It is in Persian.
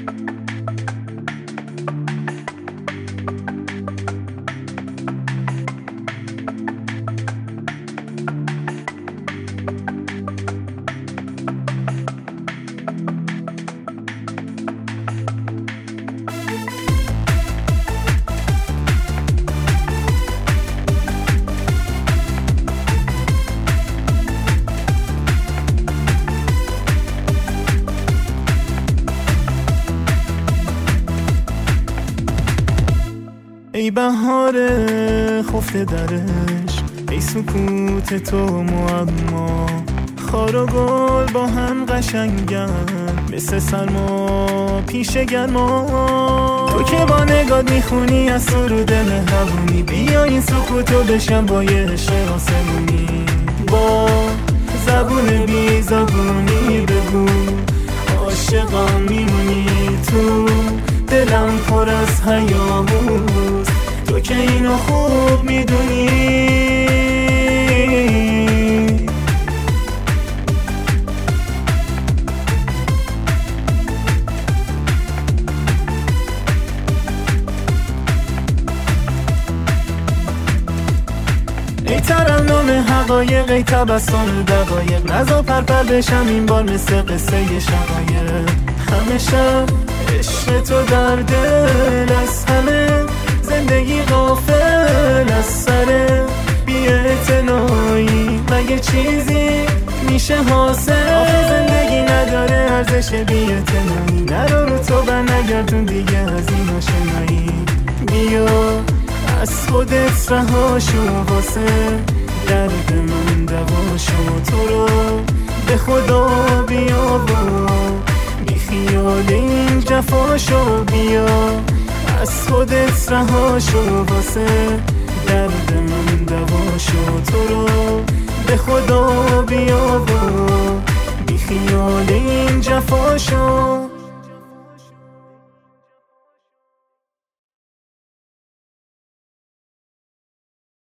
ای بهار خفته درش، ای سکوت تو معما، خار و گل با هم قشنگن مثل سرما پیش گرما. تو که با نگات میخونی از سرود مهربونی، بیا این سکوتو بشم با یه عشق آسمونی. با زبون بی زبونی بگو عاشقم میمونی تو دلم پر از هیاهوست، تو که اینو خوب میدونی. ای ترنم حقایق، ای تبسم دقایق، نزا پرپر بشم این بار مثل قصه شقایق. همه شب عشق تو در دل، از همه زندگی غافل از سر بی‌اعتنایی. مگه چیزی میشه حاصل؟ آخه زندگی نداره ارزش بی‌اعتنایی. نرو رو تو بر نگردون دیگه از این آشنایی. بیا از خودت رها شو، واسه درد من دوا شو. تو رو به خدا بیا و بی خیال این جفا شو. بیا از خودت رها شو، واسه درد من دوا شو. تو رو به خدا بیا و بی خیال این جفا شو.